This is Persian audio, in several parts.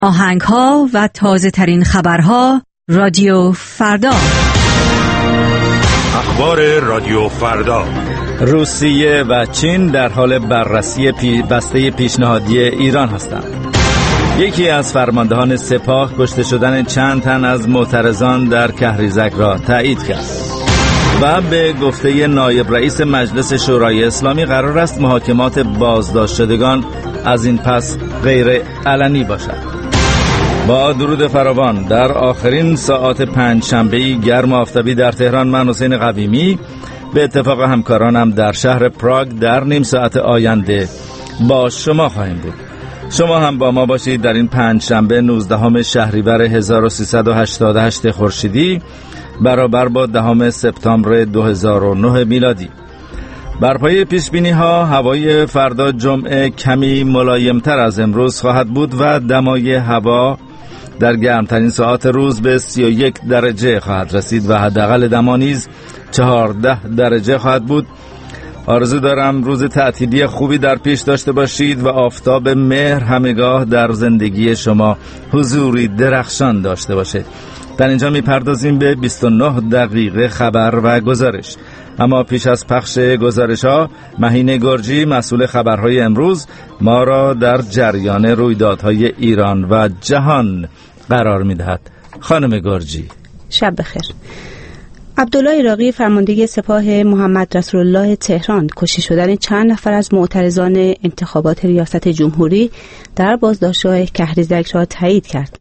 آهنگ‌ها و تازه‌ترین خبرها رادیو فردا. اخبار رادیو فردا. روسیه و چین در حال بررسی بسته پیشنهادی ایران هستند. یکی از فرماندهان سپاه کشته شدن چند تن از معترضان در کهریزک را تایید کرد و به گفته نایب رئیس مجلس شورای اسلامی قرار است محاکمات بازداشت شدگان از این پس غیر علنی باشد. با درود فراوان در آخرین ساعات پنجشنبه‌ای گرم و آفتابی در تهران، من حسین قویمی به اتفاق همکارانم در شهر پراگ در نیم ساعت آینده با شما خواهیم بود. شما هم با ما باشید در این پنجشنبه 19 شهریور 1388 خورشیدی برابر با 10 سپتامبر 2009 میلادی. بر پایه پیش‌بینی‌ها هوای فردا جمعه کمی ملایم‌تر از امروز خواهد بود و دمای هوا در گرمترین ساعات روز به 31 درجه خواهد رسید و حداقل دما نیز 14 درجه خواهد بود. آرزو دارم روز تعطیلی خوبی در پیش داشته باشید و آفتاب مهر همگاه در زندگی شما حضوری درخشان داشته باشید. در اینجا میپردازیم به 29 دقیقه خبر و گزارش. اما پیش از پخش گزارش‌ها، مهین گرجی مسئول خبرهای امروز ما را در جریان رویدادهای ایران و جهان قرار می‌دهد. خانم گرجی، شب بخیر. عبدالله عراقی فرمانده سپاه محمد رسول الله تهران کشته شدن چند نفر از معترضان انتخابات ریاست جمهوری در بازداشتگاه کهریزک را تایید کرد.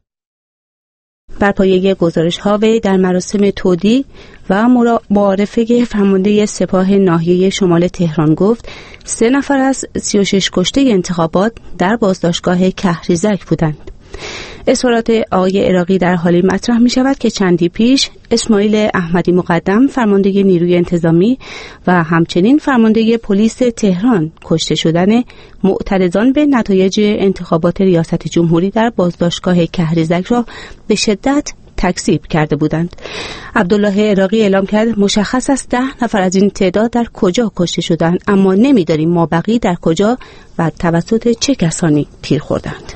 بر پایه گزارش‌ها وی در مراسم تودیع و معارفه فرمانده سپاه ناحیه شمال تهران گفت 3 نفر از 36 کشته انتخابات در بازداشتگاه کهریزک بودند. اظهارات آقای عراقی در حالی مطرح می شود که چندی پیش اسماعیل احمدی مقدم فرمانده نیروی انتظامی و همچنین فرمانده پلیس تهران کشته شدن معترضان به نتایج انتخابات ریاست جمهوری در بازداشتگاه کهریزک را به شدت تکذیب کرده بودند. عبدالله عراقی اعلام کرد مشخص است 10 نفر از این تعداد در کجا کشته شدند، اما نمی‌دانیم مابقی در کجا و توسط چه کسانی تیر خوردند.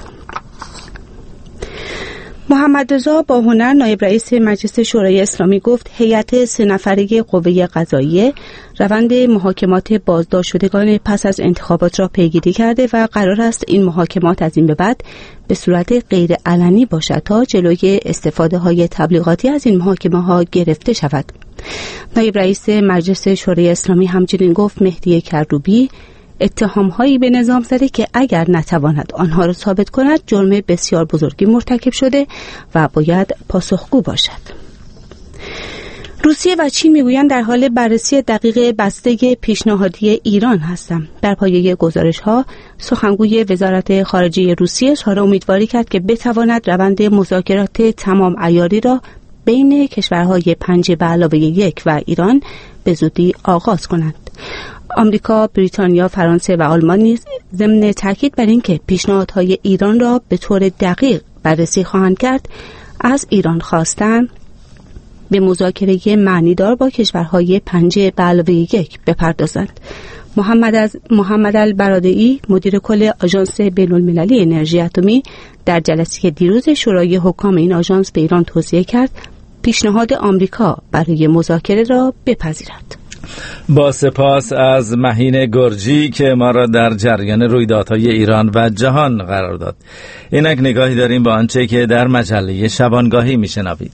محمد رضا باهنر نایب رئیس مجلس شورای اسلامی گفت هیئت 3 نفره قوه قضاییه روند محاکمات بازداشت شدگان پس از انتخابات را پیگیری کرده و قرار است این محاکمات از این به بعد به صورت غیر علنی باشد تا جلوی استفاده های تبلیغاتی از این محاکمه ها گرفته شود. نایب رئیس مجلس شورای اسلامی همچنین گفت مهدی کروبی اتهام‌هایی به نظام زده که اگر نتواند آنها را ثابت کند جرم بسیار بزرگی مرتکب شده و باید پاسخگو باشد. روسیه و چین میگویند در حال بررسی دقیق بسته پیشنهادی ایران هستند. در پایه گزارش‌ها سخنگوی وزارت خارجه روسیه اظهار امیدواری کرد که بتواند روند مذاکرات تمام عیاری را بین کشورهای 5+1 و ایران به زودی آغاز کند. آمریکا، بریتانیا، فرانسه و آلمان نیز ضمن تاکید بر اینکه پیشنهادهای ایران را به طور دقیق بررسی خواهند کرد، از ایران خواستند به مذاکره معنیدار با کشورهای 5+1 بپردازند. محمد البرادعی مدیر کل آژانس بین‌المللی انرژی اتمی در جلسه دیروز شورای حکام این آژانس به ایران توصیه کرد پیشنهاد آمریکا برای مذاکره را بپذیرد. با سپاس از مهین گرجی که ما را در جریان رویدادهای ایران و جهان قرار داد. اینک نگاهی داریم با آنچه که در مجله شبانگاهی میشنوید.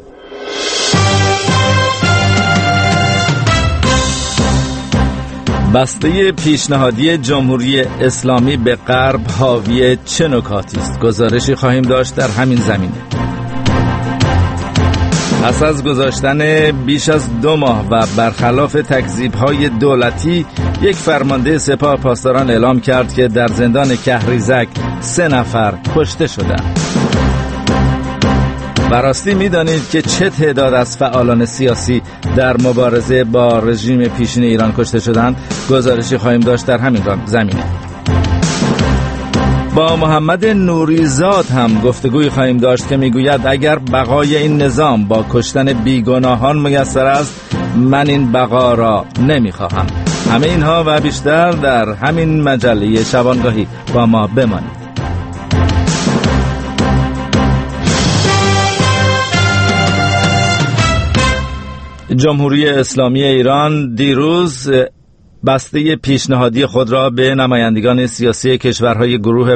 بسته پیشنهادی جمهوری اسلامی به غرب حاوی چه نکاتی است؟ گزارشی خواهیم داشت در همین زمینه. پس از گذاشتن بیش از 2 ماه و برخلاف تکذیب‌های دولتی، یک فرمانده سپاه پاسداران اعلام کرد که در زندان کهریزک 3 نفر کشته شدند. براستی می‌دانید که چه تعداد از فعالان سیاسی در مبارزه با رژیم پیشین ایران کشته شدند؟ گزارشی خواهیم داشت در همین زمینه. با محمد نوریزاد هم گفتگوی خواهیم داشت که میگوید اگر بقای این نظام با کشتن بیگناهان میسر است، من این بقا را نمیخواهم. همه اینها و بیشتر در همین مجله شبانگاهی با ما بمانید. جمهوری اسلامی ایران دیروز بسته پیشنهادی خود را به نمایندگان سیاسی کشورهای گروه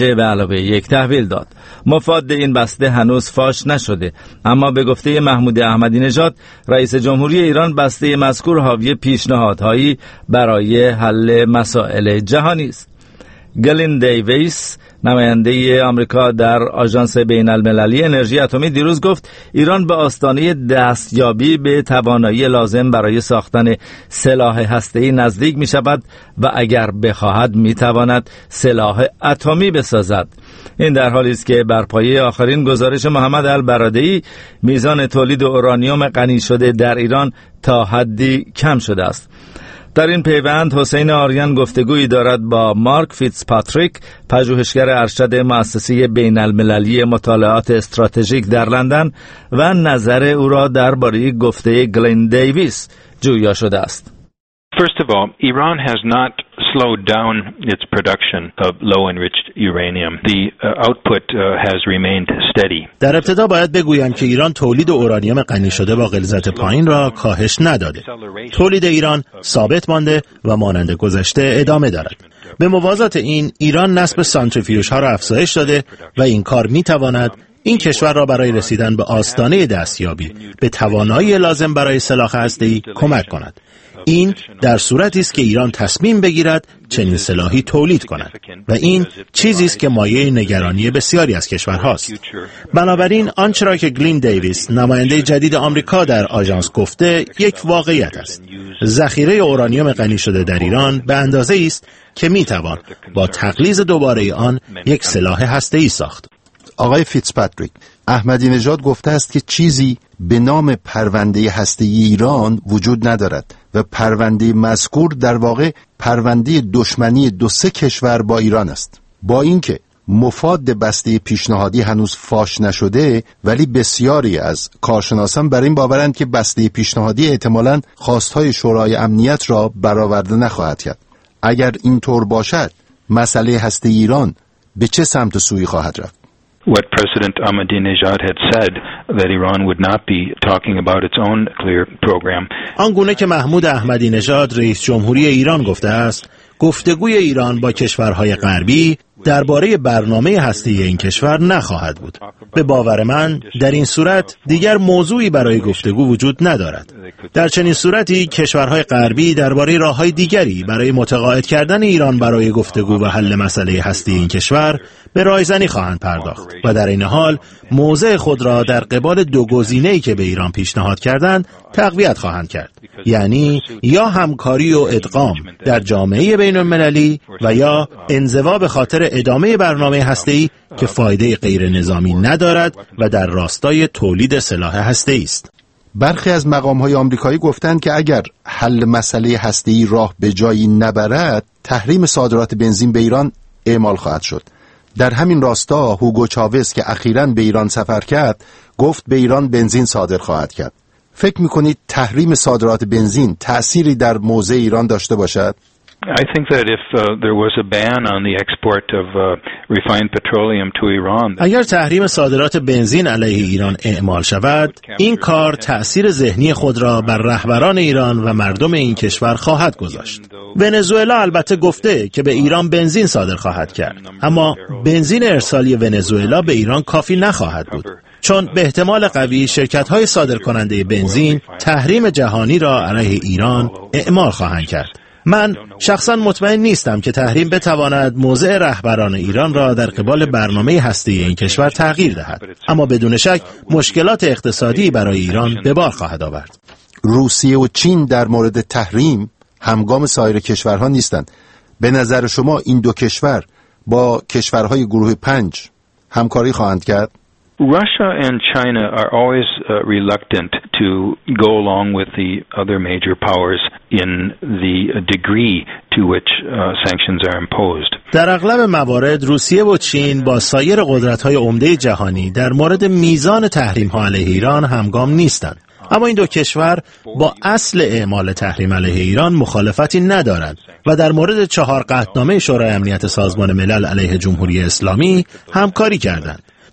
5+1 تحویل داد. مفاد این بسته هنوز فاش نشده، اما به گفته محمود احمدی نژاد رئیس جمهوری ایران بسته مذکور حاوی پیشنهادهایی برای حل مسائل جهانی است. گلین دیویس نماینده آمریکا در آژانس بین‌المللی انرژی اتمی دیروز گفت ایران به آستانه دستیابی به توانایی لازم برای ساختن سلاح هسته‌ای نزدیک می شود و اگر بخواهد می تواند سلاح اتمی بسازد. این در حالی است که بر پایه آخرین گزارش محمد البرادعی میزان تولید اورانیوم غنی شده در ایران تا حدی کم شده است. در این پیوند حسین آریان گفتگویی دارد با مارک فیتزپاتریک، پژوهشگر ارشد مؤسسه بین‌المللی مطالعات استراتژیک در لندن و نظر او را درباره گفته گلین دیویس جویا شده است. First of all, Iran has not slowed down its production of low-enriched uranium. The output has remained steady. در ابتدا باید بگویم که ایران تولید اورانیوم غنی شده با غلظت پایین را کاهش نداده. تولید ایران ثابت مانده و مانند گذشته ادامه دارد. به موازات این، ایران نصب سانتریفیوژها را افزایش داده و این کار می‌تواند این کشور را برای رسیدن به آستانه دستیابی به توانایی لازم برای سلاح هسته‌ای کمک کند. این در صورتی است که ایران تصمیم بگیرد چنین سلاحی تولید کند و این چیزی است که مایه نگرانی بسیاری از کشورهاست. بنابراین آنچه را که گلین دیویس نماینده جدید آمریکا در آژانس گفته یک واقعیت است. ذخیره اورانیوم غنی شده در ایران به اندازه‌ای است که میتوان با تقلیص دوباره آن یک سلاح هسته‌ای ساخت. آقای فیتزپاتریک، احمدی نژاد گفته است که چیزی به نام پرونده هسته‌ای ایران وجود ندارد و پرونده مذکور در واقع پرونده دشمنی 2-3 کشور با ایران است. با اینکه مفاد بسته پیشنهادی هنوز فاش نشده، ولی بسیاری از کارشناسان بر این باورند که بسته پیشنهادی احتمالاً خواستهای شورای امنیت را برآورده نخواهد کرد. اگر اینطور باشد، مسئله هسته ایران به چه سمت و سوی خواهد رفت؟ What President Ahmadinejad had said that Iran would not be talking about its own nuclear program. آنگونه که محمود احمدی نژاد رئیس جمهوری ایران گفته است، گفتگوی ایران با کشورهای غربی درباره برنامه هسته‌ای این کشور نخواهد بود. به باور من در این صورت دیگر موضوعی برای گفتگو وجود ندارد. در چنین صورتی کشورهای غربی درباره راه‌های دیگری برای متقاعد کردن ایران برای گفتگو و حل مسئله هسته‌ای این کشور به رایزنی خواهند پرداخت و در این حال موضع خود را در قبال دو گزینه‌ای که به ایران پیشنهاد کردند تقویت خواهند کرد، یعنی یا همکاری و ادغام در جامعه بین‌المللی و یا انزوا به خاطر ادامه برنامه هسته‌ای که فایده غیر نظامی ندارد و در راستای تولید سلاح هسته‌ای است. برخی از مقام‌های آمریکایی گفتند که اگر حل مسئله هسته‌ای راه به جایی نبرد، تحریم صادرات بنزین به ایران اعمال خواهد شد. در همین راستا هوگو چاوز که اخیراً به ایران سفر کرد، گفت به ایران بنزین صادر خواهد کرد. فکر می‌کنید تحریم صادرات بنزین تأثیری در موضع ایران داشته باشد؟ I think that if there was a ban on the export of refined petroleum to Iran. اگر تحریم صادرات بنزین علیه ایران اعمال شود، این کار تأثیر ذهنی خود را بر رهبران ایران و مردم این کشور خواهد گذاشت. ونزوئلا البته گفته که به ایران بنزین صادر خواهد کرد، اما بنزین ارسالی ونزوئلا به ایران کافی نخواهد بود، چون به احتمال قوی شرکت‌های صادرکننده بنزین تحریم جهانی را علیه ایران اعمال خواهند کرد. من شخصا مطمئن نیستم که تحریم بتواند موضع رهبران ایران را در قبال برنامه هسته‌ای این کشور تغییر دهد، اما بدون شک مشکلات اقتصادی برای ایران به بار خواهد آورد. روسیه و چین در مورد تحریم همگام سایر کشورها نیستند. به نظر شما این دو کشور با کشورهای گروه 5 همکاری خواهند کرد؟ Russia and China are always reluctant to go along with the other major powers in the degree to which sanctions are imposed. در اغلب موارد روسیه و چین با سایر قدرت‌های عمده جهانی در مورد میزان تحریم‌ها علیه ایران همگام نیستند. اما این دو کشور با اصل اعمال تحریم علیه ایران مخالفتی ندارند و در مورد 4 قطعنامه شورای امنیت سازمان ملل علیه جمهوری اسلامی همکاری کردند.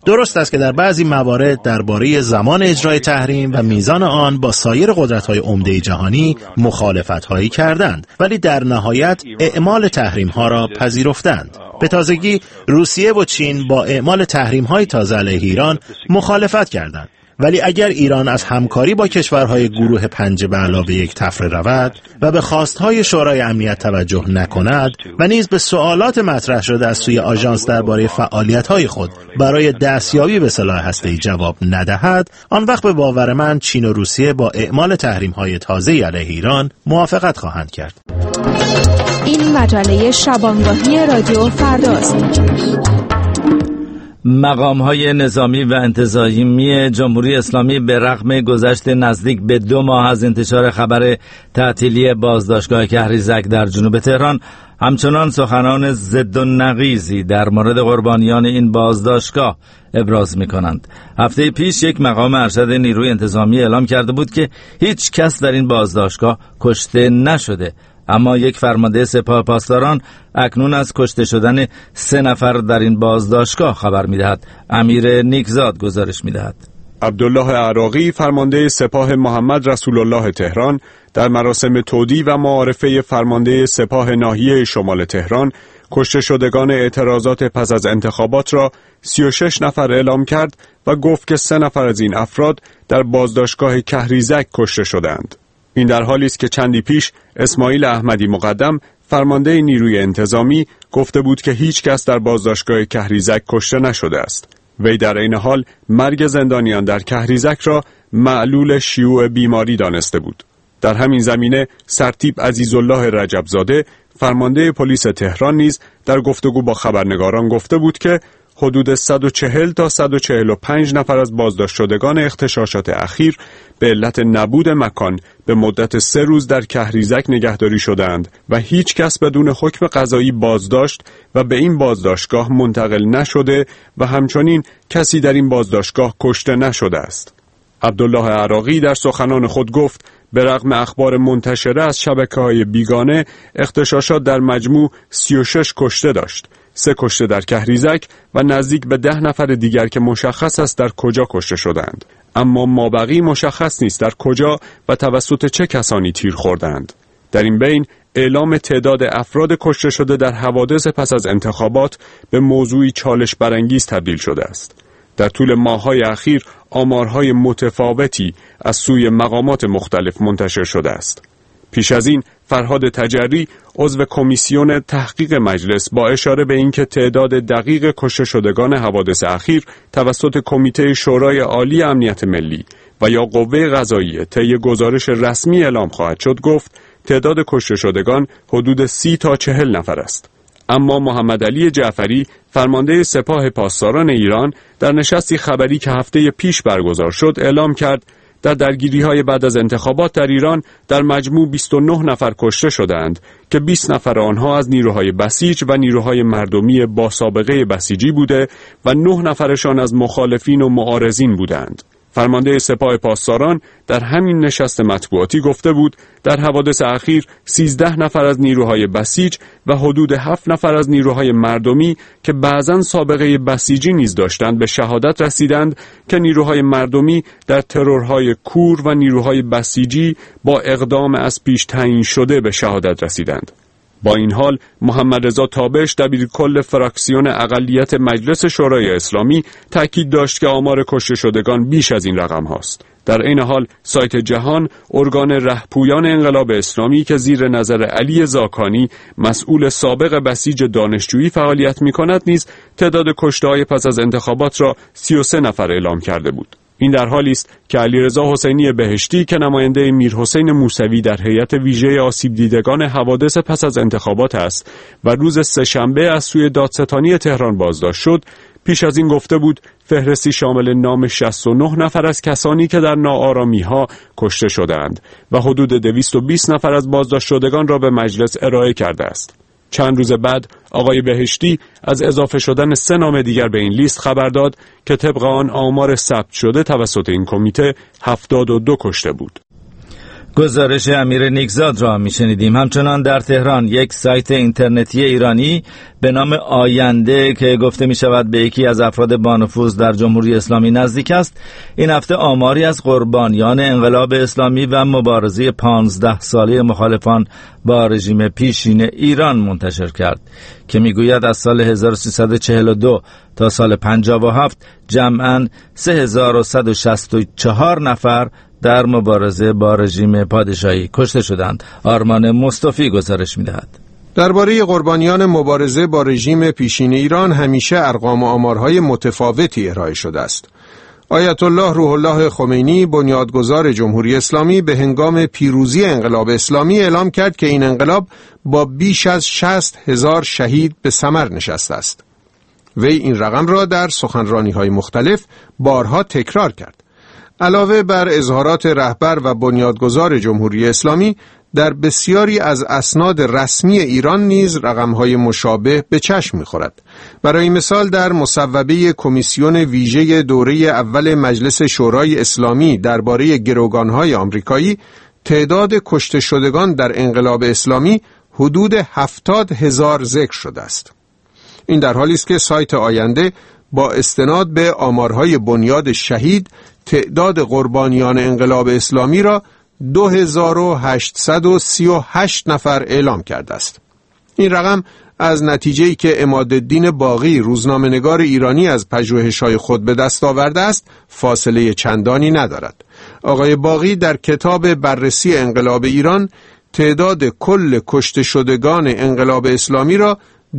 درست است که در بعضی موارد درباره زمان اجرای تحریم و میزان آن با سایر قدرت‌های عمده جهانی مخالفت‌هایی کردند، ولی در نهایت اعمال تحریم‌ها را پذیرفتند. به تازگی روسیه و چین با اعمال تحریم‌های تازه علیه ایران مخالفت کردند. ولی اگر ایران از همکاری با کشورهای گروه 5 به علاوه 1 تفره رود و به خواستهای شورای امنیت توجه نکند و نیز به سوالات مطرح شده از سوی آژانس درباره فعالیت‌های خود برای دستیابی به سلاح هسته‌ای جواب ندهد، آن وقت به باور من چین و روسیه با اعمال تحریم‌های تازه علیه ایران موافقت خواهند کرد. این مجله شبانگاهی رادیو فرداست. مقام‌های نظامی و انتظامی جمهوری اسلامی به رغم گذشت نزدیک به 2 ماه از انتشار خبر تعطیلی بازداشتگاه کهریزک در جنوب تهران همچنان سخنان ضد و نقیضی در مورد قربانیان این بازداشتگاه ابراز می‌کنند. هفته پیش یک مقام ارشد نیروی انتظامی اعلام کرده بود که هیچ کس در این بازداشتگاه کشته نشده، اما یک فرمانده سپاه پاسداران اکنون از کشته شدن 3 نفر در این بازداشتگاه خبر می‌دهد. امیر نیکزاد گزارش می‌دهد. عبدالله عراقی فرمانده سپاه محمد رسول الله تهران در مراسم تودیع و معارفه فرمانده سپاه ناحیه شمال تهران کشته شدگان اعتراضات پس از انتخابات را 36 نفر اعلام کرد و گفت که 3 نفر از این افراد در بازداشتگاه کهریزک کشته شدند. این در حالی است که چندی پیش اسماعیل احمدی مقدم فرمانده نیروی انتظامی گفته بود که هیچ کس در بازداشتگاه کهریزک کشته نشده است. وی در این حال مرگ زندانیان در کهریزک را معلول شیوع بیماری دانسته بود. در همین زمینه سرتیپ عزیزالله رجبزاده فرمانده پلیس تهران نیز در گفتگو با خبرنگاران گفته بود که حدود 140 تا 145 نفر از بازداشت شدگان اغتشاشات اخیر به علت نبود مکان به مدت 3 روز در کهریزک نگهداری شدند و هیچ کس بدون حکم قضایی بازداشت و به این بازداشتگاه منتقل نشده و همچنین کسی در این بازداشتگاه کشته نشده است. عبدالله عراقی در سخنان خود گفت به رغم اخبار منتشره از شبکه‌های بیگانه اغتشاشات در مجموع 36 کشته داشت. 3 کشته در کهریزک و نزدیک به 10 نفر دیگر که مشخص است در کجا کشته شدند، اما مابقی مشخص نیست در کجا و توسط چه کسانی تیر خوردند. در این بین اعلام تعداد افراد کشته شده در حوادث پس از انتخابات به موضوعی چالش برانگیز تبدیل شده است. در طول ماه‌های اخیر آمارهای متفاوتی از سوی مقامات مختلف منتشر شده است. پیش از این فرهاد تجری عضو کمیسیون تحقیق مجلس با اشاره به اینکه تعداد دقیق کشته شدگان حوادث اخیر توسط کمیته شورای عالی امنیت ملی و یا قوه قضاییه طی گزارش رسمی اعلام خواهد شد گفت تعداد کشته شدگان حدود 30 تا 40 نفر است. اما محمد علی جعفری فرمانده سپاه پاسداران ایران در نشستی خبری که هفته پیش برگزار شد اعلام کرد در درگیری‌های بعد از انتخابات در ایران در مجموع 29 نفر کشته شدند که 20 نفر آنها از نیروهای بسیج و نیروهای مردمی با سابقه بسیجی بوده و 9 نفرشان از مخالفین و معارضین بودند. فرمانده سپاه پاسداران در همین نشست مطبوعاتی گفته بود در حوادث اخیر 13 نفر از نیروهای بسیج و حدود 7 نفر از نیروهای مردمی که بعضاً سابقه بسیجی نیز داشتند به شهادت رسیدند که نیروهای مردمی در ترورهای کور و نیروهای بسیجی با اقدام از پیش تعیین شده به شهادت رسیدند. با این حال محمد رضا تابش دبیرکل فراکسیون اقلیت مجلس شورای اسلامی تاکید داشت که آمار کشته شدگان بیش از این رقم هاست. در این حال سایت جهان ارگان رهپویان انقلاب اسلامی که زیر نظر علی زاکانی مسئول سابق بسیج دانشجویی فعالیت می‌کند نیز تعداد کشته‌های پس از انتخابات را 33 نفر اعلام کرده بود. این در حالی است که علیرضا حسینی بهشتی که نماینده میرحسین موسوی در هیئت ویژه آسیب دیدگان حوادث پس از انتخابات است و روز سه‌شنبه از سوی دادستانی تهران بازداشت شد، پیش از این گفته بود فهرستی شامل نام 69 نفر از کسانی که در ناآرامی‌ها کشته شدند و حدود 220 نفر از بازداشت شدگان را به مجلس ارائه کرده است. چند روز بعد آقای بهشتی از اضافه شدن 3 نام دیگر به این لیست خبر داد که طبق آن آمار ثبت شده توسط این کمیته 72 کشته بود. گزارش امیر نیکزاد را میشنیدیم. همچنان در تهران یک سایت اینترنتی ایرانی به نام آینده که گفته می شود به یکی از افراد با نفوذ در جمهوری اسلامی نزدیک است، این هفته آماری از قربانیان انقلاب اسلامی و مبارزه 15 ساله مخالفان با رژیم پیشین ایران منتشر کرد که میگوید از سال 1342 تا سال 57 جمعاً 3164 نفر در مبارزه با رژیم پادشاهی کشته شدند. آرمان مصطفی گزارش می‌دهد. درباره قربانیان مبارزه با رژیم پیشین ایران همیشه ارقام و آمارهای متفاوتی ارائه شده است. آیت الله روح الله خمینی بنیادگذار جمهوری اسلامی به هنگام پیروزی انقلاب اسلامی اعلام کرد که این انقلاب با بیش از 60,000 شهید به ثمر نشسته است. وی این رقم را در سخنرانی‌های مختلف بارها تکرار کرد. علاوه بر اظهارات رهبر و بنیادگذار جمهوری اسلامی، در بسیاری از اسناد رسمی ایران نیز رقم‌های مشابه به چشم می‌خورد. برای مثال در مصوبه کمیسیون ویژه دوره اول مجلس شورای اسلامی درباره گروگان‌های آمریکایی، تعداد کشته شدگان در انقلاب اسلامی حدود 70,000 ذکر شده است. این در حالی است که سایت آینده با استناد به آمارهای بنیاد شهید تعداد قربانیان انقلاب اسلامی را 2838 نفر اعلام کرده است. این رقم از نتیجه‌ای که عمادالدین باقی روزنامه‌نگار ایرانی از پژوهش‌های خود به دست آورده است فاصله چندانی ندارد. آقای باقی در کتاب بررسی انقلاب ایران تعداد کل کشته شدگان انقلاب اسلامی را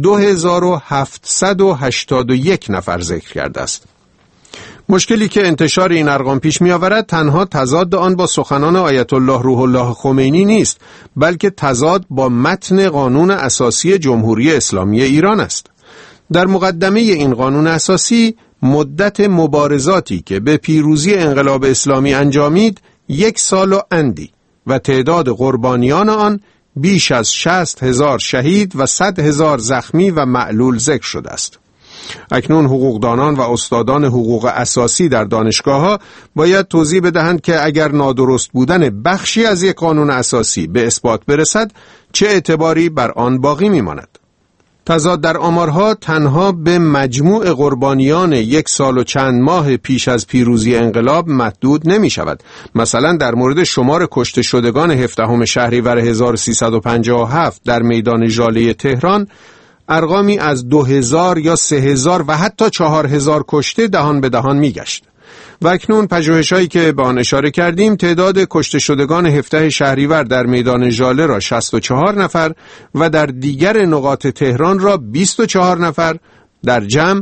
2781 نفر ذکر کرده است. مشکلی که انتشار این ارقام پیش می آورد تنها تضاد آن با سخنان آیت الله روح الله خمینی نیست، بلکه تضاد با متن قانون اساسی جمهوری اسلامی ایران است. در مقدمه این قانون اساسی مدت مبارزاتی که به پیروزی انقلاب اسلامی انجامید 1 سال و اندی و تعداد قربانیان آن بیش از 60,000 شهید و 100,000 زخمی و معلول ذکر شده است. اکنون حقوقدانان و استادان حقوق اساسی در دانشگاه‌ها باید توضیح بدهند که اگر نادرست بودن بخشی از یک قانون اساسی به اثبات برسد چه اعتباری بر آن باقی می‌ماند. تضاد در آمارها تنها به مجموع قربانیان 1 سال و چند ماه پیش از پیروزی انقلاب محدود نمی شود. مثلا در مورد شمار کشته شدگان 17 شهریور 1357 در میدان ژاله تهران، ارقامی از 2000 یا 3000 و حتی 4000 کشته دهان به دهان می گشت. و اکنون پژوهش‌هایی که به آن اشاره کردیم تعداد کشته شدگان 17 شهریور در میدان ژاله را 64 نفر و در دیگر نقاط تهران را 24 نفر، در جمع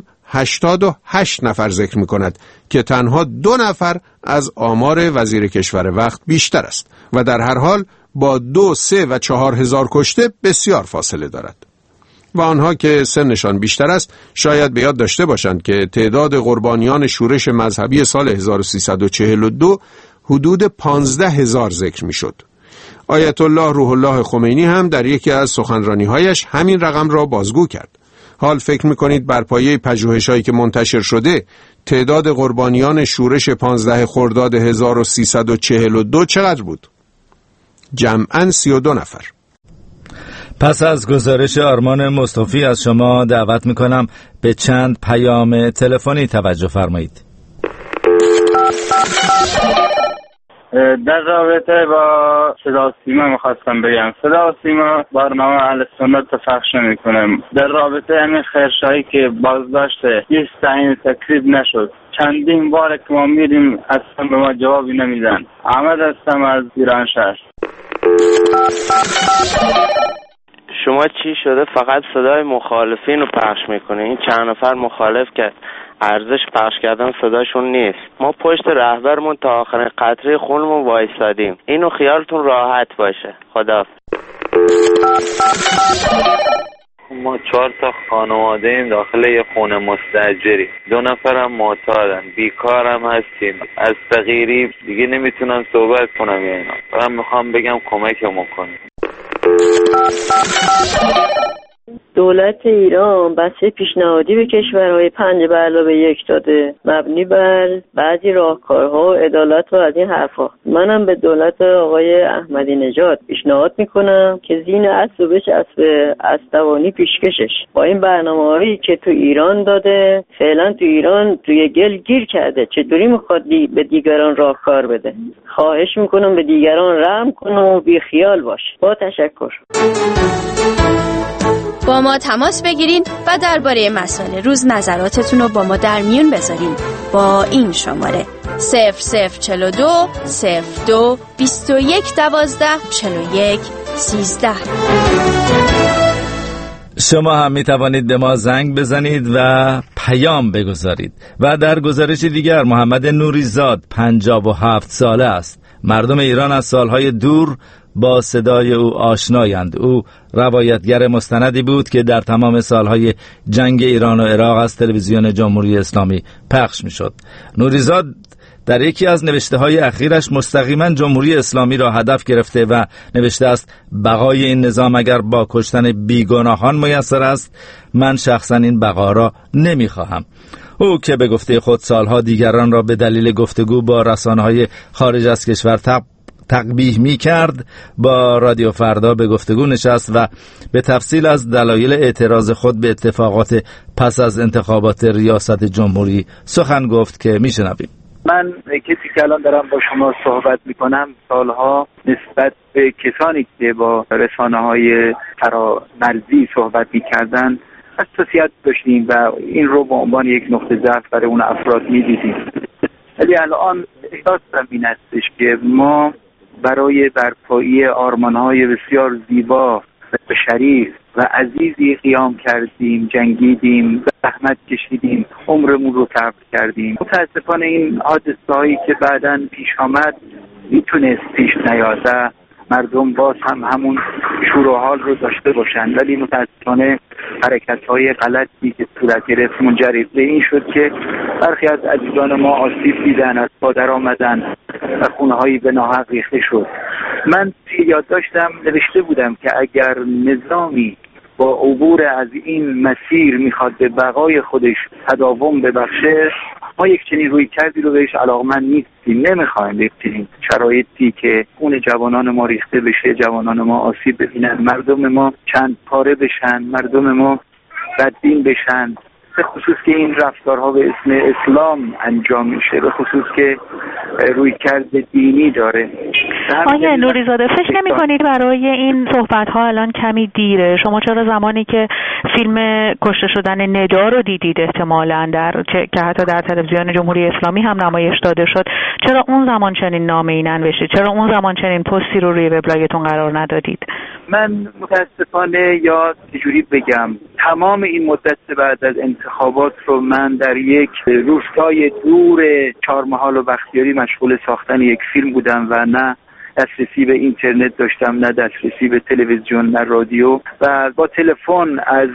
88 نفر ذکر می کند که تنها 2 نفر از آمار وزیر کشور وقت بیشتر است و در هر حال با 2، 3 و 4000 کشته بسیار فاصله دارد. و آنها که سنشان بیشتر است شاید به یاد داشته باشند که تعداد قربانیان شورش مذهبی سال 1342 حدود 15,000 ذکر می شد. آیت الله روح الله خمینی هم در یکی از سخنرانی‌هایش همین رقم را بازگو کرد. حال فکر می کنید بر پایه پژوهش‌هایی که منتشر شده تعداد قربانیان شورش 15 خرداد 1342 چقدر بود؟ جمعاً 32 نفر. پس از گزارش آرمان مصطفی از شما دعوت میکنم به چند پیام تلفنی توجه فرمایید. در رابطه با صدا و سیما میخواستم بگم صدا و سیما برنامه اهل سنت پخش نمیکنه. در رابطه همین خیرشایی که بازداشت هیچ تعیین تکلیف نشد، چندین بار که ما میریم اصلا به ما جوابی نمیدن. احمد هستم از ایران شهر. شما چی شده فقط صدای مخالفین رو پخش میکنه؟ این چند نفر مخالف که ارزش پخش کردن صداشون نیست. ما پشت رهبرمون تا آخرین قطره خونمون وایسادیم. اینو خیالتون راحت باشه. خدا. ما 4 تا خانواده ایم داخل یه خونه مستاجری. 2 نفرم معتادن، بیکارم هستیم. از فقیری دیگه نمیتونم صحبت کنم. اینا فقط میخوام بگم کمکمون کنید. دولت ایران بسته پیشنهادی به کشورهای 5+1 داده مبنی بر بعضی راهکارها و عدالت و از این حرفا. منم به دولت آقای احمدی نژاد پیشنهاد میکنم که زین اسب و بچسب اسطوانی پیشکشش. با این برنامه‌هایی که تو ایران داده فعلا تو ایران توی گل گیر کرده، چطوری میخواد به دیگران راهکار بده؟ خواهش میکنم به دیگران رحم کنه و بی خیال باش. با تشکر. با ما تماس بگیرید و درباره مسائل روز نظراتتون رو با ما در میون بذارین با این شماره 0042 02 21 12 41 13. شما هم می توانید به ما زنگ بزنید و پیام بگذارید. و در گزارش دیگر محمد نوریزاد 57 ساله است. مردم ایران از سالهای دور با صدای او آشنایند. او روایتگر مستندی بود که در تمام سالهای جنگ ایران و عراق از تلویزیون جمهوری اسلامی پخش میشد. نوریزاد در یکی از نوشته‌های اخیرش مستقیما جمهوری اسلامی را هدف گرفته و نوشته است بقای این نظام اگر با کشتن بیگناهان میسر است، من شخصا این بقا را نمیخواهم. او که به گفته خود سالها دیگران را به دلیل گفتگو با رسانه‌های خارج از کشور تقبیح می کرد، با رادیو فردا به گفتگو نشست و به تفصیل از دلایل اعتراض خود به اتفاقات پس از انتخابات ریاست جمهوری سخن گفت که می شنویم. من کسی که الان دارم با شما صحبت می کنم سالها نسبت به کسانی که با رسانه‌های فرامرزی صحبت می کردن حساسیت داشتیم و این رو به عنوان یک نقطه ضعف برای اون افراد می دیدیم. ولی الان احساسم این استش که ما برای برپایی آرمان‌های بسیار زیبا و شریف و عزیزی قیام کردیم، جنگیدیم، زحمت کشیدیم، عمرمون رو صرف کردیم. متاسفانه این حادثه‌هایی که بعداً پیش آمد میتونست پیش نیاد، مردم باز هم همون شور و حال رو داشته باشن، ولی متاسفانه حرکت‌های غلطی که صورت گرفت منجر به این شد که برخی از عزیزان ما آسیب دیدن، از پا در آمدن و خونه‌هایی به ناحق ریخته شد. من یادداشتم نوشته بودم که اگر نظامی با عبور از این مسیر میخواد به بقای خودش تداوم ببخشه، ما یک چنین روی کردی رو بهش علاقمند نیستیم، نمیخوایم یک چنین شرایطی که خون جوانان ما ریخته بشه، جوانان ما آسیب ببینن، مردم ما چند پاره بشن، مردم ما بدبین بشن، به خصوص که این رفتارها به اسم اسلام انجام میشه، به خصوص که روی کرد دینی داره. آقای نوریزاده فکر نمی کنید برای این صحبت ها الان کمی دیره؟ شما چرا زمانی که فیلم کشته شدن ندا رو دیدید احتمالاً که حتی در تلویزیون جمهوری اسلامی هم نمایش داده شد، چرا اون زمان چنین نامه‌ای ننوشتید؟ چرا اون زمان چنین پستی رو روی وبلاگتون قرار ندادید؟ من متاسفانه یا چجوری بگم، تمام این مدت بعد از انتخابات رو من در یک روستای دور چهارمحال و بختیاری مشغول ساختن یک فیلم بودم و نه دسترسی به اینترنت داشتم، نه دسترسی به تلویزیون، نه رادیو، و با تلفن از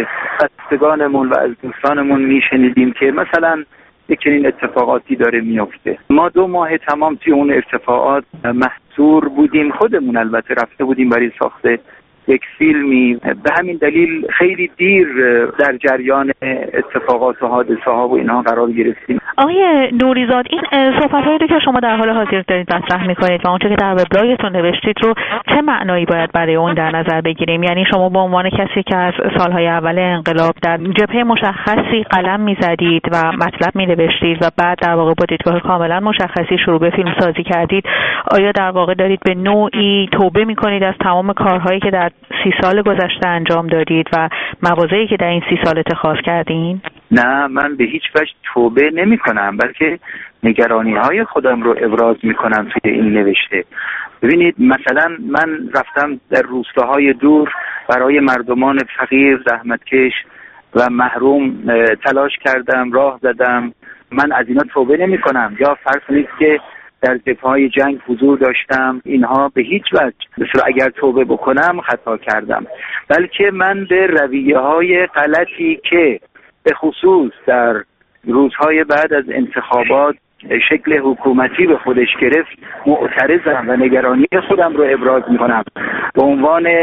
بستگانمون و از دوستانمون میشنیدیم که مثلا یک چنین اتفاقاتی داره میفته. ما 2 ماه تمام توی اون ارتفاعات محصور بودیم، خودمون البته رفته بودیم برای ساخته یک فیلمی، به همین دلیل خیلی دیر در جریان اتفاقات و حادثه ها و اینها قرار گرفتیم. آقای نوریزاد، این صحبت‌هایی رو که شما در حال حاضر دارید مطرح می‌کنید و اونچه که در وبلاگتون نوشتید رو چه معنایی باید برای اون در نظر بگیریم؟ یعنی شما به عنوان کسی که از سالهای اول انقلاب در جبهه مشخصی قلم می‌زدید و مطلب می‌نوشتید و بعد در واقع با دیدگاه کاملا مشخصی شروع به فیلمسازی کردید، آیا در واقع دارید به نوعی توبه می‌کنید از تمام کارهایی که در 30 سال گذشته انجام دادید و مواضعی که در این 30 سال اتخاذ کردین؟ نه، من به هیچ وجه توبه نمی کنم، بلکه نگرانی های خودم رو ابراز می کنم توی این نوشته. ببینید مثلا من رفتم در روستاهای دور برای مردمان فقیر، زحمتکش و محروم تلاش کردم، راه زدم. من از اینا توبه نمی کنم. یا فرض کنید که در جبهه‌های جنگ حضور داشتم، اینها به هیچ وجه مثلا اگر توبه بکنم خطا کردم، بلکه من به رویه‌های غلطی که به خصوص در روزهای بعد از انتخابات شکل حکومتی به خودش گرفت معترضم و نگرانی خودم رو ابراز می‌کنم. به عنوان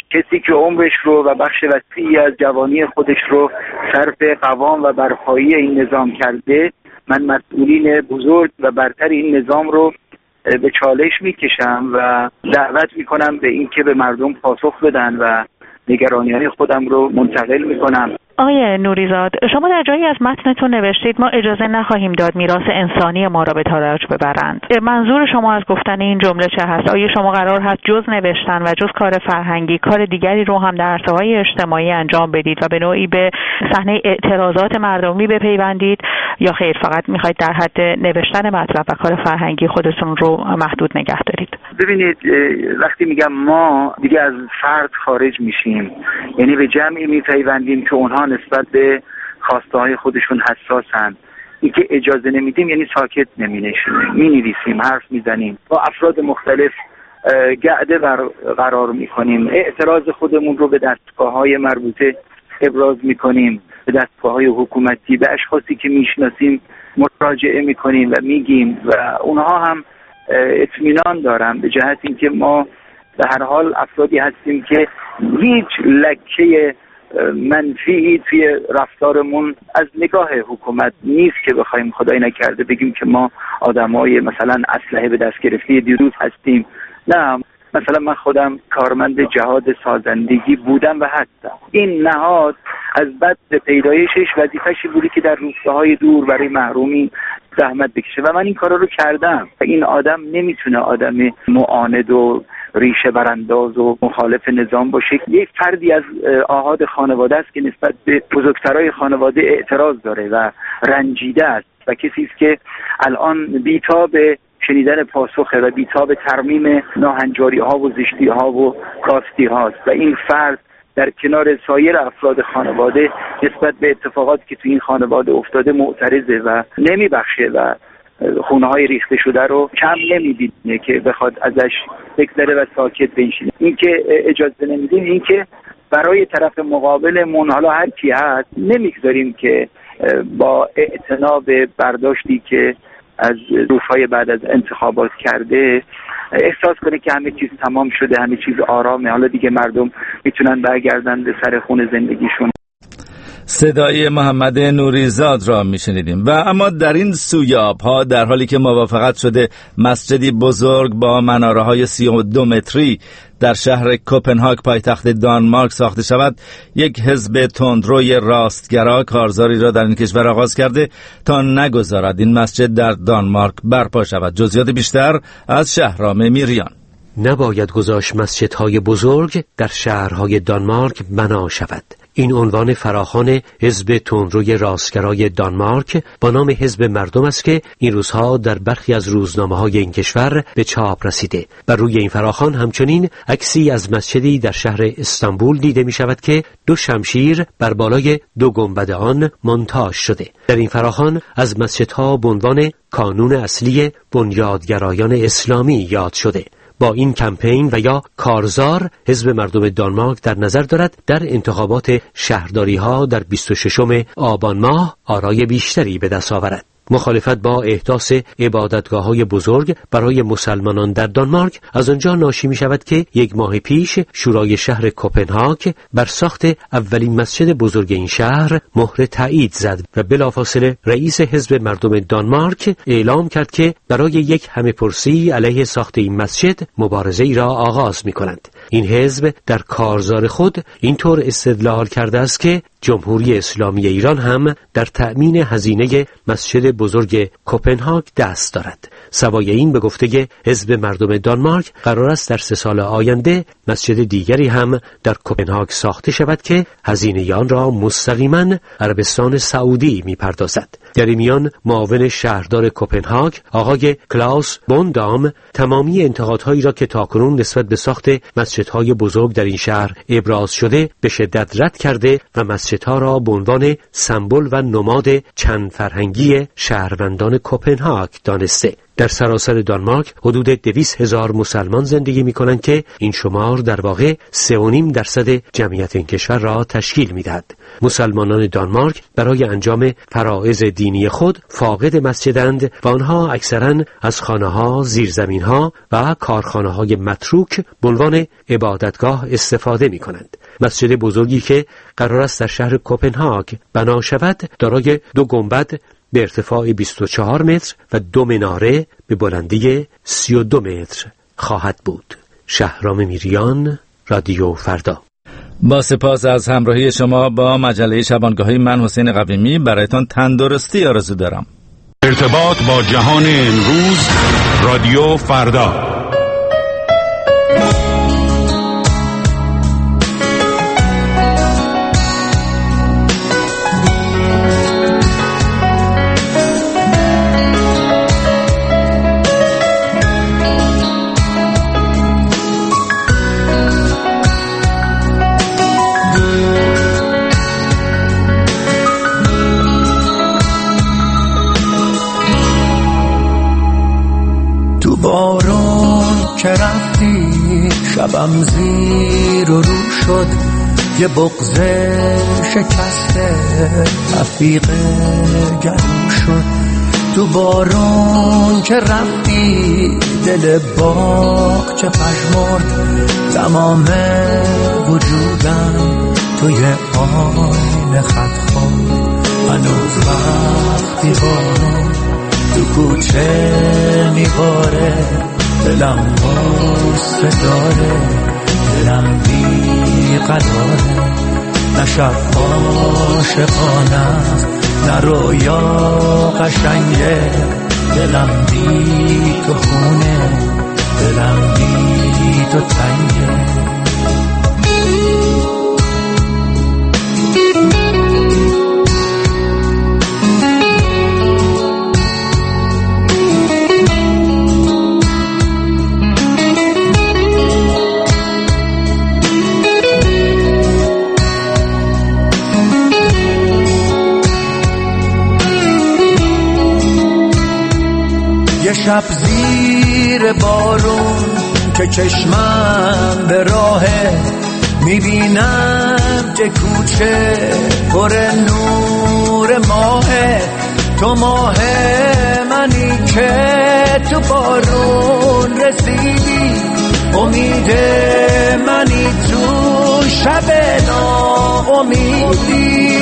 کسی که عمرش رو و بخش وسیعی از جوانی خودش رو صرف قوام و برپایی این نظام کرده، من مسئولین بزرگ و برتر این نظام رو به چالش میکشم و دعوت میکنم به این که به مردم پاسخ بدن و نگرانی‌های خودم رو منتقل میکنم. آقای نوریزاد، شما در جایی از متنتون نوشتید ما اجازه نخواهیم داد میراث انسانی ما را به تاراج ببرند. منظور شما از گفتن این جمله چه هست؟ آیا شما قرار هست جز نوشتن و جز کار فرهنگی کار دیگری رو هم در عرصه‌های اجتماعی انجام بدید و به نوعی به صحنه اعتراضات مردمی بپیوندید، یا خیر فقط میخواید در حد نوشتن مطلب و کار فرهنگی خودتون رو محدود نگه دارید؟ ببینید، وقتی میگم ما دیگه از فرد خارج میشیم، یعنی به جمعی میپیوندیم که اونها نسبت به خواسته های خودشون حساسن. این که اجازه نمیدیم یعنی ساکت نمینشیم، مینویسیم، حرف میزنیم، با افراد مختلف گعده قرار میکنیم، اعتراض خودمون رو به دستگاه های مربوطه ابراز میکنیم، به دستگاه های حکومتی، به اشخاصی که میشناسیم مراجعه میکنیم و میگیم و اونها هم اطمینان دارن به جهت اینکه ما به هر حال افرادی هستیم که هیچ لکه منفی توی رفتارمون از نگاه حکومت نیست که بخوایم خدای نکرده بگیم که ما آدمای مثلا اسلحه به دست گرفته دیروز هستیم. نه، مثلا من خودم کارمند جهاد سازندگی بودم و هستم. این نهاد از بد پیدایشش وظیفه‌شی بوده که در روستاهای دور برای محرومی زحمت بکشه و من این کارا رو کردم. این آدم نمیتونه آدم معاند و ریشه برانداز و مخالف نظام باشه. یک فردی از آحاد خانواده است که نسبت به بزرگترای خانواده اعتراض داره و رنجیده است و کسی است که الان بی‌تاب شنیدن پاسخه و بی‌تاب ترمیم ناهنجاری ها و زشتی ها و کاستی هاست و این فرد در کنار سایر افراد خانواده نسبت به اتفاقاتی که تو این خانواده افتاده معترضه و نمیبخشه و خونه های ریخته شده رو کم نمیبینه که بخواد ازش بگذره و ساکت بنشینه. این که اجازه نمیدیم، این که برای طرف مقابلمون حالا هر کی هست نمیگذاریم که با اعتنا به برداشتی که از روزهای بعد از انتخابات کرده احساس کنه که همه چیز تمام شده، همه چیز آرامه، حالا دیگه مردم میتونن برگردن به سر خون زندگیشون. صدای محمد نوریزاد را میشنیدیم. و اما در این سوی آبها در حالی که موافقت شده مسجدی بزرگ با مناره‌های 32 متری در شهر کوپنهاگ پایتخت دانمارک ساخته شود، یک حزب تندروی راستگرا کارزاری را در این کشور آغاز کرده تا نگذارد این مسجد در دانمارک برپا شود. جزئیات بیشتر از شهرام میریان. نباید گذاشت مسجدهای بزرگ در شهرهای دانمارک بنا شود. این عنوان فراخوان حزب تندروی راستگرای دانمارک با نام حزب مردم است که این روزها در برخی از روزنامه‌های این کشور به چاپ رسیده. بر روی این فراخوان همچنین عکسی از مسجدی در شهر استانبول دیده می شود که 2 شمشیر بر بالای 2 گنبد آن مونتاژ شده. در این فراخوان از مسجدها به عنوان کانون اصلی بنیادگرایان اسلامی یاد شده. با این کمپین و یا کارزار حزب مردم دانمارک در نظر دارد در انتخابات شهرداری‌ها در 26 آبان ماه آرای بیشتری به دست آورد. مخالفت با احداث عبادتگاه‌های بزرگ برای مسلمانان در دانمارک از آنجا ناشی می شود که 1 ماه پیش شورای شهر کوپنهاگ بر ساخت اولین مسجد بزرگ این شهر مهر تایید زد و بلافاصله رئیس حزب مردم دانمارک اعلام کرد که برای یک همه‌پرسی علیه ساخت این مسجد مبارزه‌ای را آغاز می کند. این حزب در کارزار خود اینطور استدلال کرده است که جمهوری اسلامی ایران هم در تأمین هزینه مسجد بزرگ کوپنهاگ دست دارد. سوای این به گفته حزب مردم دانمارک قرار است در 3 سال آینده مسجد دیگری هم در کوپنهاگ ساخته شود که هزینه آن را مستقیما عربستان سعودی می‌پردازد. در این میان معاون شهردار کوپنهاگ آقای کلاوس بوندام تمامی انتقادهایی را که تاکنون نسبت به ساخت مسجدهای بزرگ در این شهر ابراز شده به شدت رد کرده و مسجدها را به عنوان سمبل و نماد چند فرهنگی شهروندان کوپنهاگ دانسته. در سراسر دانمارک حدود 200,000 مسلمان زندگی می‌کنند که این شمار در واقع 3.5% جمعیت این کشور را تشکیل می‌دهد. مسلمانان دانمارک برای انجام فرائض دینی خود فاقد مسجدند و آنها اکثراً از خانه‌ها، زیرزمین‌ها و کارخانه‌های متروک به عنوان عبادتگاه استفاده می‌کنند. مسجد بزرگی که قرار است در شهر کوپنهاگ بنا شود دارای 2 گنبد به ارتفاع 24 متر و 2 مناره به بلندی 32 متر خواهد بود. شهرام میریان، رادیو فردا. با سپاس از همراهی شما با مجله شبانگاهی، من حسین قویمی برایتان تندرستی آرزو دارم. ارتباط با جهان امروز، رادیو فردا. بارون که رفتی شبم زیر و رو شد، یه بغض شکسته رفیق گلو شد. تو بارون که رفتی دل باغ چه پژمرد، تمام وجودم توی آینه خط خورد. هنوز وقتی بارون تو کوچه میباره، دلم غصه داره، دلم بی قراره. نه شب عاشقانه است، نه رویا قشنگه، دلم بی تو خونه، دلم بی تو تنگه. یه شب زیر بارون که چشمم به راهه، میبینم که کوچه پر نور ماهه. تو ماه منی که تو بارون رسیدی، امید منی تو شب ناامیدی.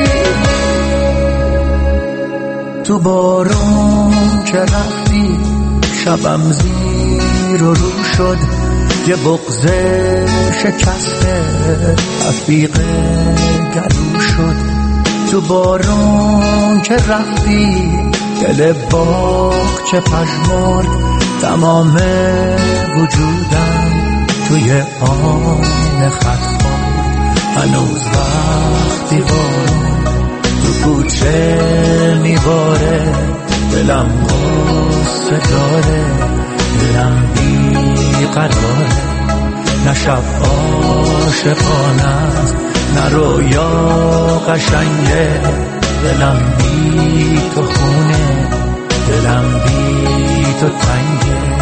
تو بارون که رفتی شبم زیر و رو شد، یه بغض شکسته رفیق گلو شد. تو بارون که رفتی دل باغ چه پژمرد، تمام وجودم توی آینه خط خورد. هنوز وقتی بارون تو کوچه میباره، دلم غصه داره، دلم بی قراره. نه شب عاشقانه است، نه رویا قشنگه، دلم بی تو خونه، دلم بی تو تنگه.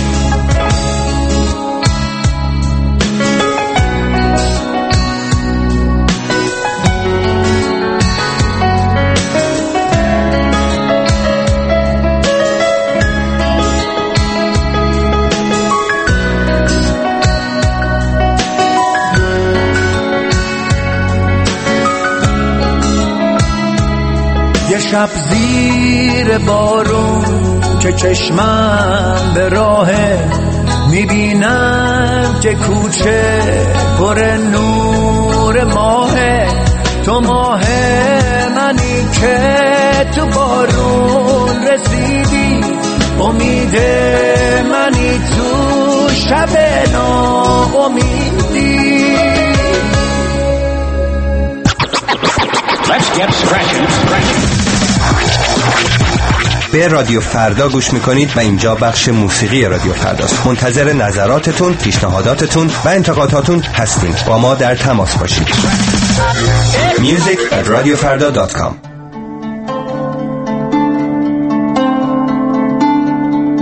یه شب زیر بارون که چشمم به راهه، میبینم که کوچه پر نور ماهه. تو ماه منی که تو بارون رسیدی، امید منی تو شب ناامیدی. Let's get scratching. به رادیو فردا گوش میکنید و اینجا بخش موسیقی رادیو فرداست. منتظر نظراتتون، پیشنهاداتتون و انتقاداتون هستیم. با ما در تماس باشید. music@radiofarda.com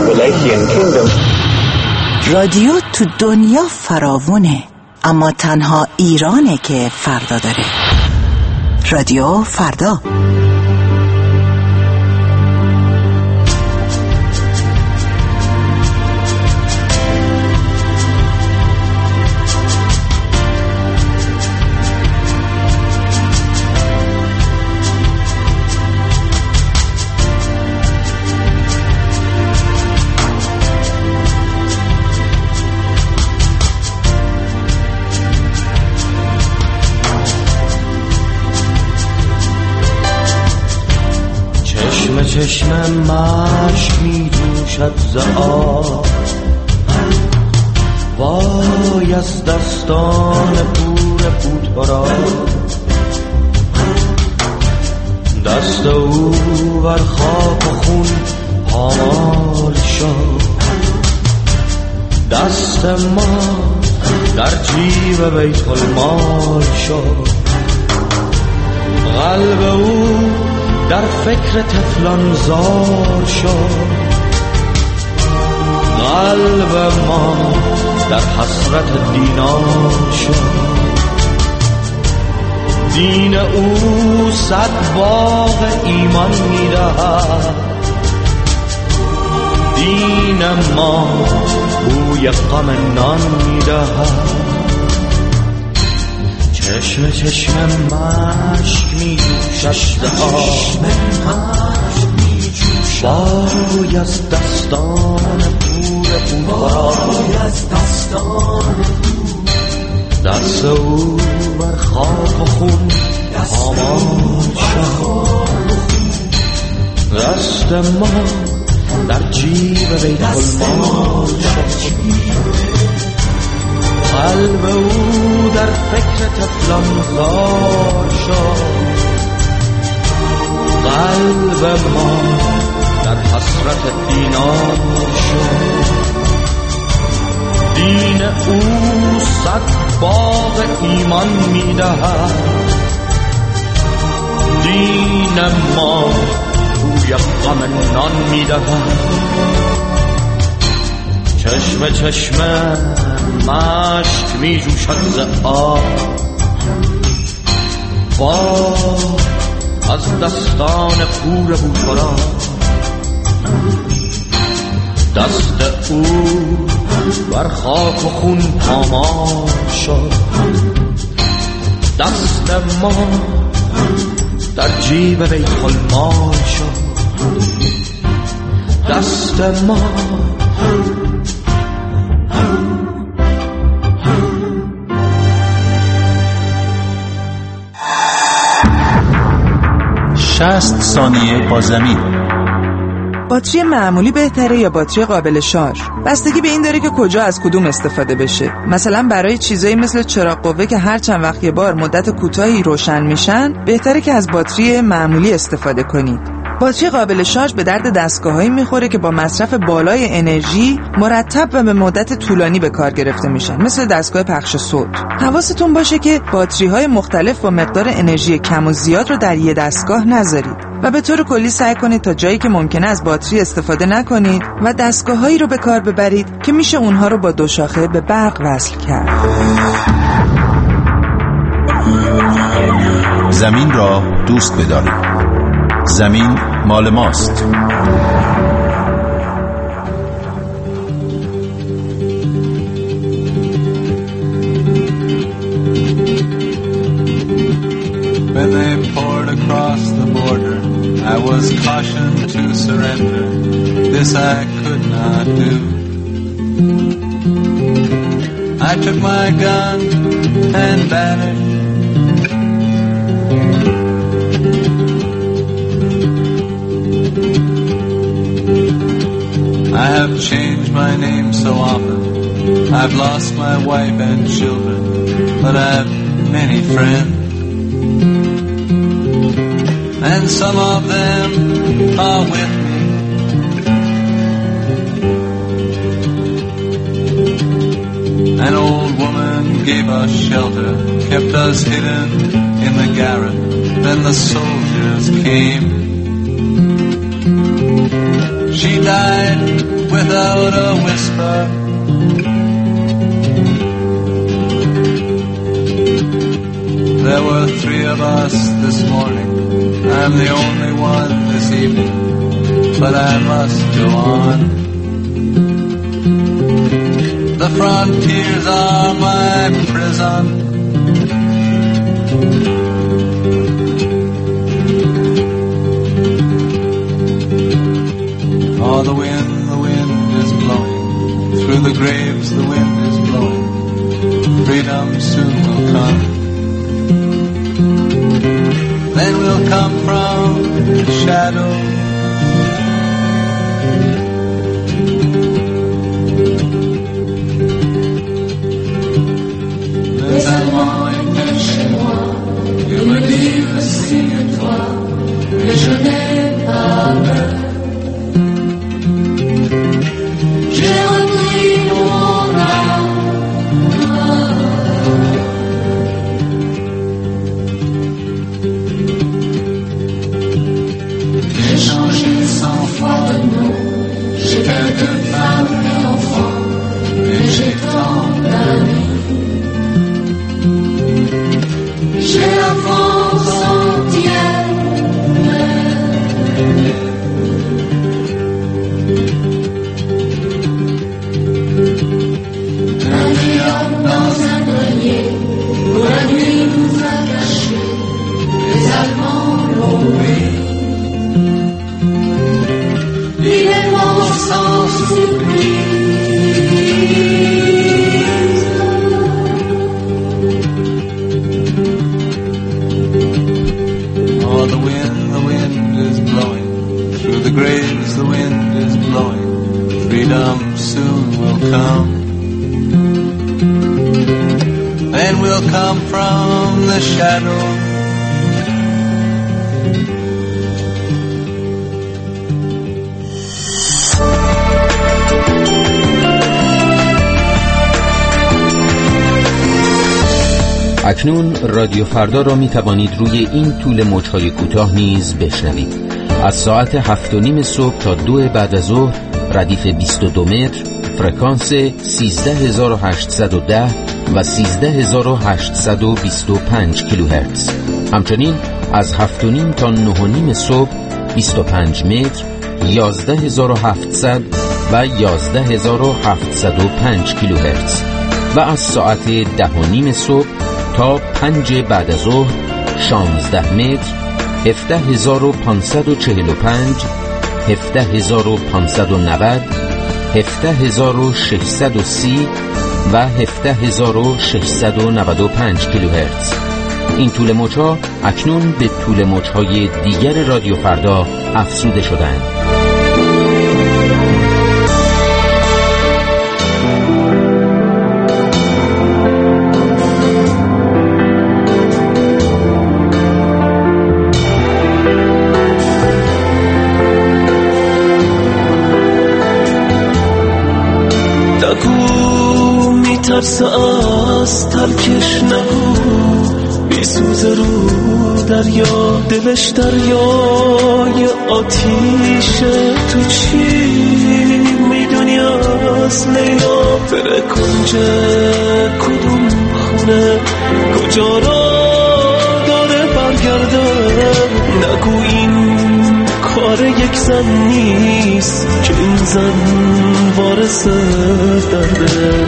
رادیو تو دنیا فراوونه، اما تنها ایرانه که فردا داره. رادیو فردا. چشم مشک می جوشد ز آب، وای از دستان پور بود را، دست او بر خاک و خون پامال شد، دست ما در جیب بیت المال شد، قلب او در فکر طفلان زار شد، قلب ما در حسرت دینار شد، دین او 100 باغ ایمان می‌دهد، دین ما بوی غم نان می‌دهد، چشم مشک می جوشد آب، وای از دستان پور بود، دست او بر خاک و خون پامال شد، دست ما در جیب بیت المال شد، قلب او در فکر طفلان زار شد، قلب ما در حسرت دینار شد، دین او 100 باغ ایمان می‌دهد، دین ما بوی غم نان می‌دهد، چشم مشک می جوشد ز آب، باد از دستان پور بود را، دست او بر خاک و خون پامال شد، دست ما در جیب بیت المال شد، دست ما شصت ثانیه با زمین. باتری معمولی بهتره یا باتری قابل شارژ؟ بستگی به این داره که کجا از کدوم استفاده بشه. مثلا برای چیزایی مثل چراغ قوه که هر چند وقت یه بار مدت کوتاهی روشن میشن، بهتره که از باتری معمولی استفاده کنید. باتری قابل شارژ به درد دستگاهایی میخوره که با مصرف بالای انرژی مرتب و به مدت طولانی به کار گرفته میشن، مثل دستگاه پخش صوت. حواستون باشه که باتری های مختلف با مقدار انرژی کم و زیاد رو در یه دستگاه نذارید و به طور کلی سعی کنید تا جایی که ممکنه از باتری استفاده نکنید و دستگاهایی رو به کار ببرید که میشه اونها رو با 2 شاخه به برق وصل کرد. زمین را دوست بدارید. زمین مال ماست. When they poured across the border, I was cautioned to surrender. This I could not do. I took my gun and vanished. I have changed my name so often. I've lost my wife and children, but I've many friends. And some of them are with me. An old woman gave us shelter, kept us hidden in the garret. Then the soldiers came. She died without a whisper. There were 3 of us this morning. I'm the only one this evening, but I must go on. The frontiers are my prison. Oh, the wind is blowing. Through the graves the wind is blowing. Freedom soon will come. Then we'll come from the shadow. Les Allemands étaient chez moi. Ils me disent signe-toi, mais je n'ai pas peur. J'ai repris mon âme. J'ai changé 100 fois de nom. J'ai quelques femmes et enfants, mais j'ai tant d'amis. J'ai la France entière. Un homme dans un grenier, où la nuit nous a cachés, les Allemands l'ont pris. Il est mort sans surprise. Oh, the wind is blowing. Through the graves the wind is blowing. Freedom soon will come. Then we'll come from the shadow. اکنون رادیو فردا را می توانید روی این طول موج‌های کوتاه نیز بشنوید. از ساعت 7:30 صبح تا 2 بعد از ظهر ردیف 22 متر، فرکانس 13810 و 13825 کیلوهرتز. همچنین از 7:30 تا 9:30 صبح 25 متر، 11700 و 11705 کیلوهرتز و از ساعت 10:30 صبح تا 5 بعد از ظهر 16 متر، 17545 17590 17630 و 17695 کیلوهرتز. این طول موج‌ها اکنون به طول موج‌های دیگر رادیو فردا افزوده شدند. ترس از ترکش نگو، بی سوز رو دریا، دلش دریای آتیشه. تو چی میدونی از لیلا؟ بره کنج کدوم خونه، کجا را داره برگردم؟ نگو این کار یک زن نیست که این زن وارث درده.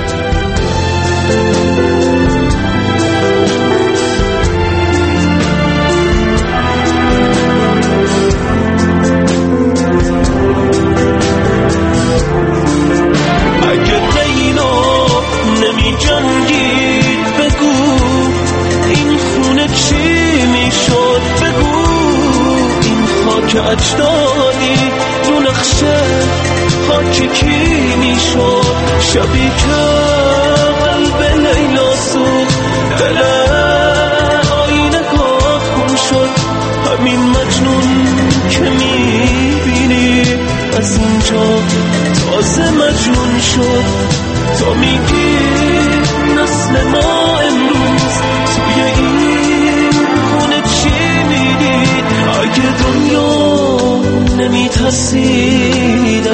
اجدادی رو نقشه خاک کی میشد؟ شبی که قلب لیلا سوخت، دل آینه گاه خون شد. همین مجنون که میبینی از اینجا تازه مجنون شد. تا میگی نسل ما امروز توی این خونه چی میدید؟ اگه دنیا نمیترسید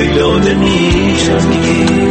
لیلا نمی جنگی.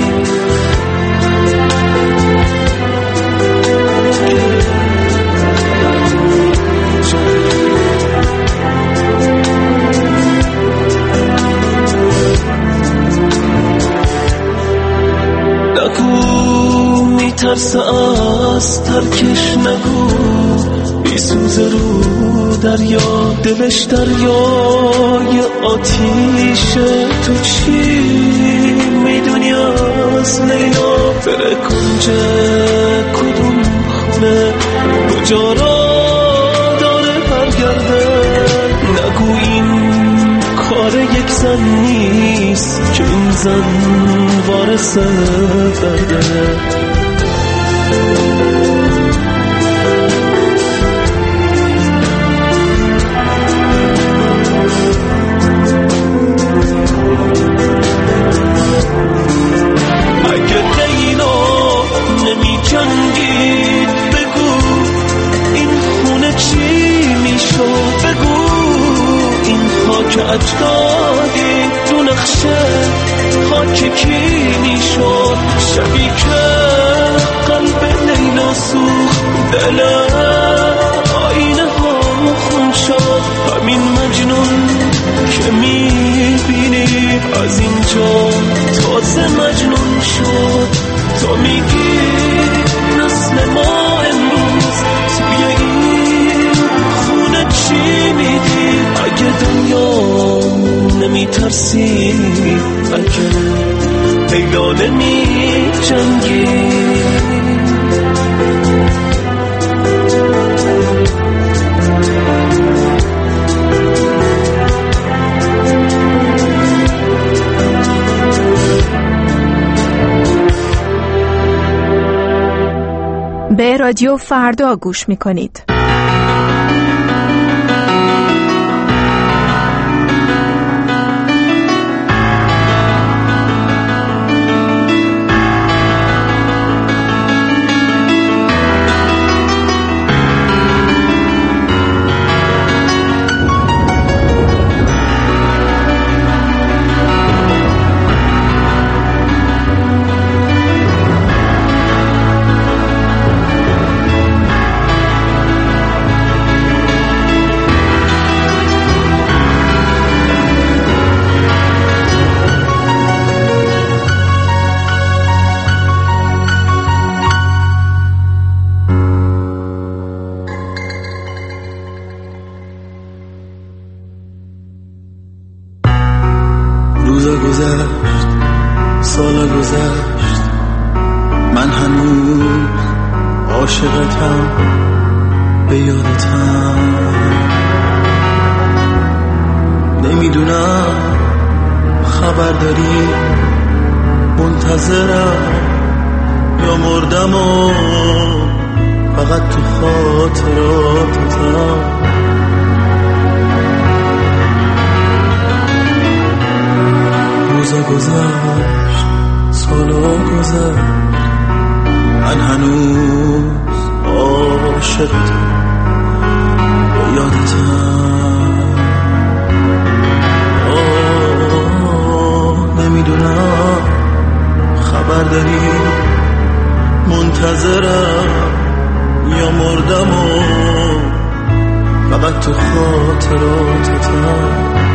نگو میترسه از ترکش، نگو بیسوزه رو دریا، دلش دریای آتیشه. تو چی میدونی از لیلا؟ بره کنج کدوم خونه، کجا را داره برگرده؟ نگو این کار یک زن نیست که این زن وارث درده. که اجدادی تو نقشه خاک کی میشد؟ شبی که قلب لیلا سوخت، دل آینه ها خون شد. همین مجنون که میبینی از اینجا تازه مجنون شد. تو میگی نسل ما امروز توی این خونه چی میدی؟ اگه دنیا نمیترسی، اگه لیلا نمی جنگی. به رادیو فردا گوش میکنید. روزا گذشت، سالا گذشت، من هنوز عاشقتم، به یادتم. نمیدونم خبر داری، منتظرم یا مردم و فقط تو خاطراتتم. روزا گذشت، سالا گذشت، من هنوز عاشقتم، به یادتم. نمیدونم خبر داری، منتظرم یا مردم و فقط تو خاطراتتم.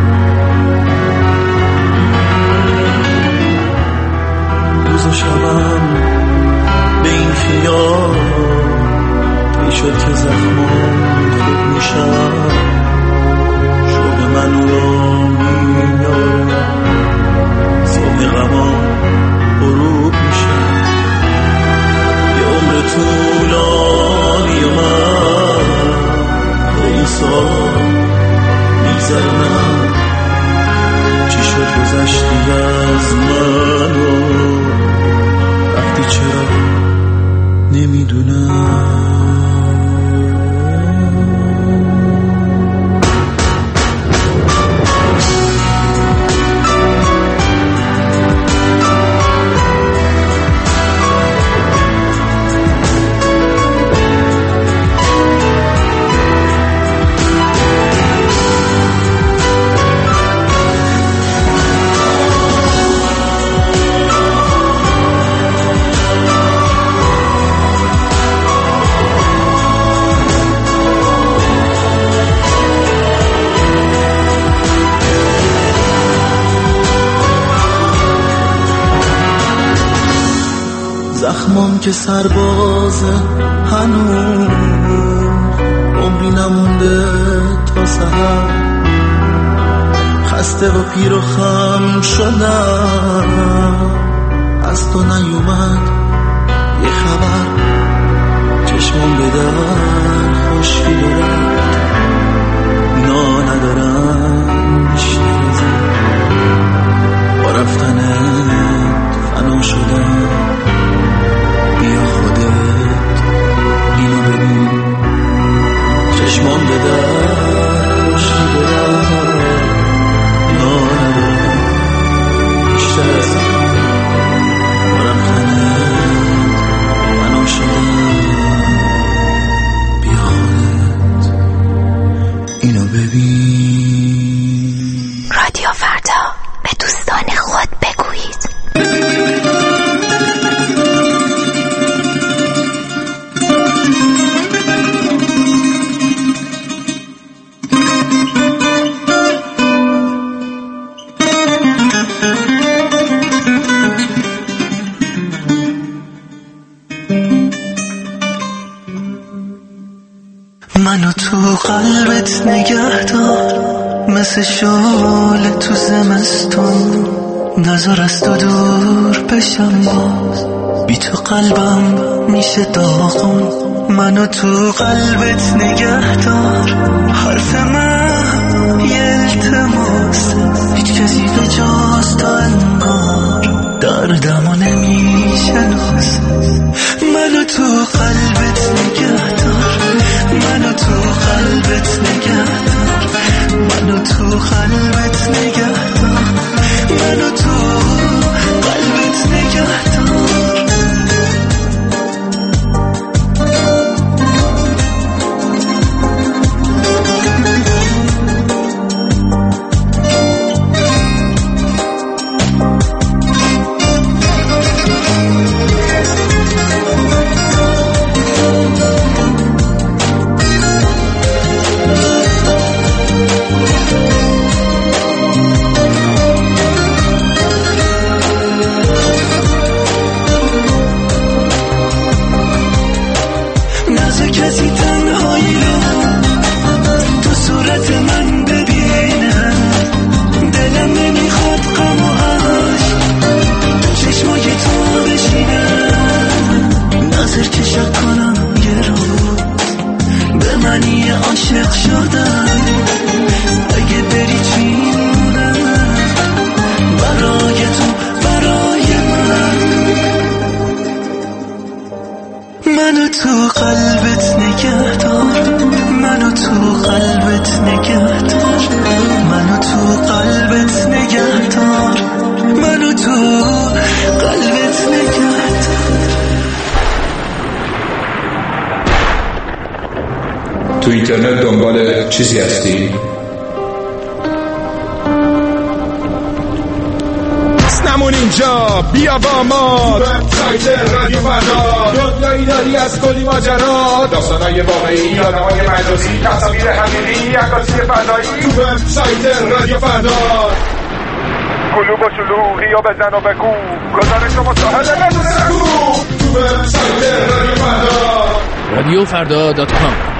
روز و شبم به این خیال میشد که زخمان خوب میشم، شوق منو را میاره، صبح غمان غروب میشم. یه عمر طولانی و من به این سال میگذرنم. چی شد گذشتی از منو، وقتی چرا نمیدونم. زخمم که سربازه هنوز عمری نمونده تا سحر، خسته و پیر و خم شدم، از تو نیومد یه خبر، چشمم به در خوشی رفت، نا ندارم بیشتر با رفتنت فنا شدم. بیا خودت اینو ببین، چشمام به در خوشی رفت، نا ندارم بیشتر از با رفتنت فنا شدم. بیا خودت اینو ببین. رادیو فردا، به دوستان خود بگویید. منو تو قلبت نگه دار، مثل شعله تو زمستون، نذار از تو دور بشم باز، بی تو قلبم میشه داغون. منو تو قلبت نگه دار، حرف من یه التماس، هیچ کسی به جز تو انگار دردمو نمیشناس. منو تو قلبت نگه دار، منو تو قلبت نگه دار، منو تو قلبت نگه دار، منو تو قلبت نگه دار. منو تو قلبت نگه دار، منو تو قلبت نگه دار، منو تو قلبت نگه دار، منو تو قلبت نگه دار. تو اینترنت دنبال چیزی هستی؟ نمون اینجا، بیا با ما وبسایت رادیو فردا، دنیایی داری از کلی ماجرا، داستانای واقعی، آدمای مجازی، تصاویر حقیقی، عکاسی فضایی. تو وبسایت رادیو فردا کلوب و شلوغی و بزن و بگو، گزارش و مصاحبه بدون سکو. تو وبسایت رادیو فردا radioffarda.com.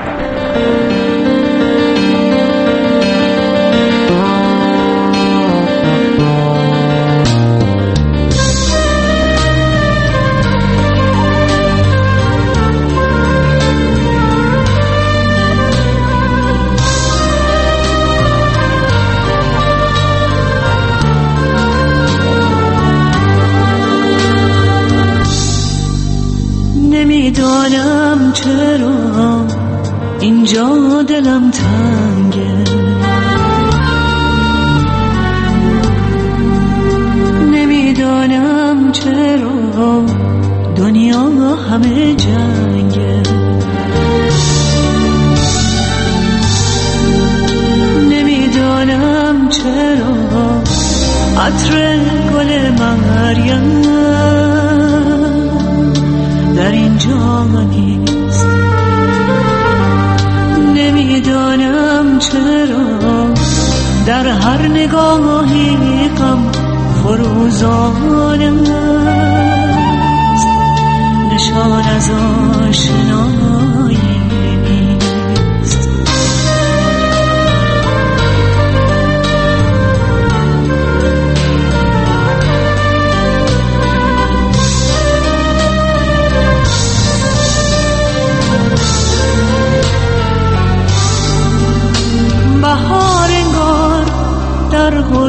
نمیدانم چرا اینجا دلم تنگه، نمیدانم چرا دنیا همه جنگه، نمیدانم چرا عطر گل مریم در اینجا نیست، نمیدانم چرا در هر نگاهی غم فروزان است، چون از آشنایی نیست. بهار انگار در